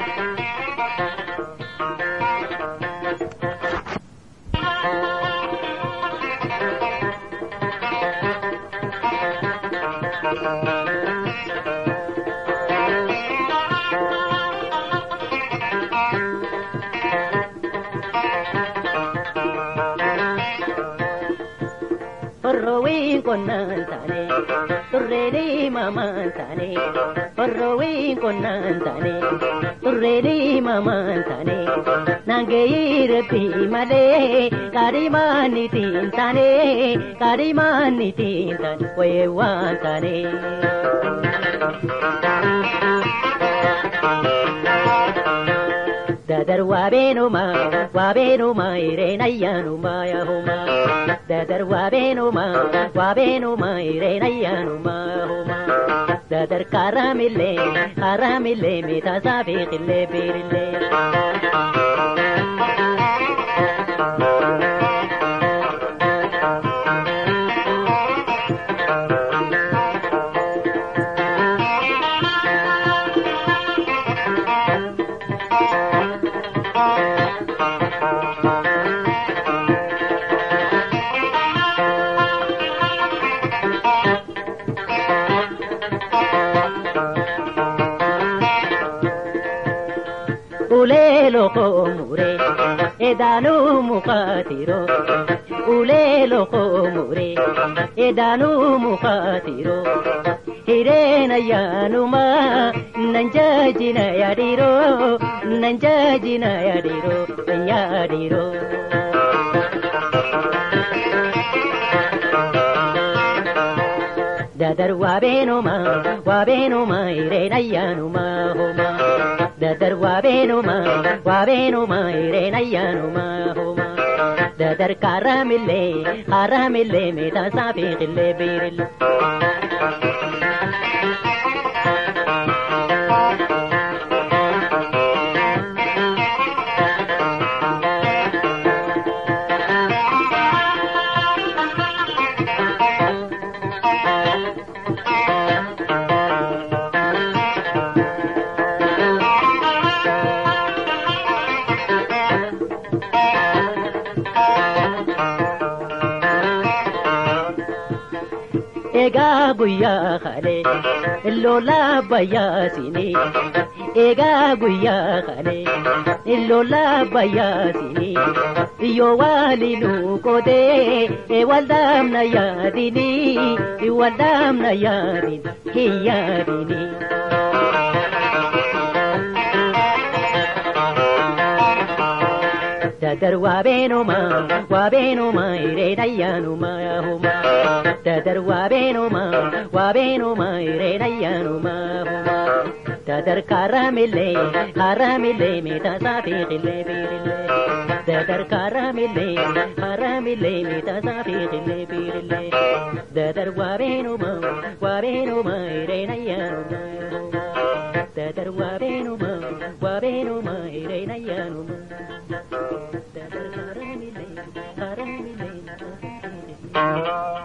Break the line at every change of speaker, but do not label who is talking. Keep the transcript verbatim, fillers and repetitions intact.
Orrowi konan tane, turreli maman tane. Orrowi konan tane, turreli maman tane. Nangeir pi male, karimani tin tane, karimani tin tan, wewan tane. Dadar wabeno ma, wabeno ma ire nayanu ma ya homa. Dadar wabeno ma, wabeno ma ire nayanu ma homa. Dadar karamille, karamille mita sabiqille birille. Ulelo komure, edanu mukatiro. Ulelo komure, edanu mukatiro. Hirena yanuma, nanjajina yadiro, nanjajina yadiro, yadiro. Dadar wabeno ma, wabeno ma irena yanuma homa. Dadar wabeno ma, wabeno ma irena yanuma homa. Dadar karamille, karamille mita sabiqille birille. Ega guya khale, lola baya sini. Ega guya khale, lola baya sini. Yo wali nu kode, e waldam na yadini, e waldam na yadini, he yadini. Dadar wabeno ma, wabeno ma ire dayanu ma homa. Dadar wabeno ma, wabeno ma ire dayanu ma homa. Dadar karamille, karamille mita sabiqille birille. Dadar karamille, karamille mita sabiqille birille. Dadar wabeno ma, wabeno ma ire dayanu ma homa. Dadar wabeno ma, wabeno ma ire dayanu ma. Dadar karamille, karamille.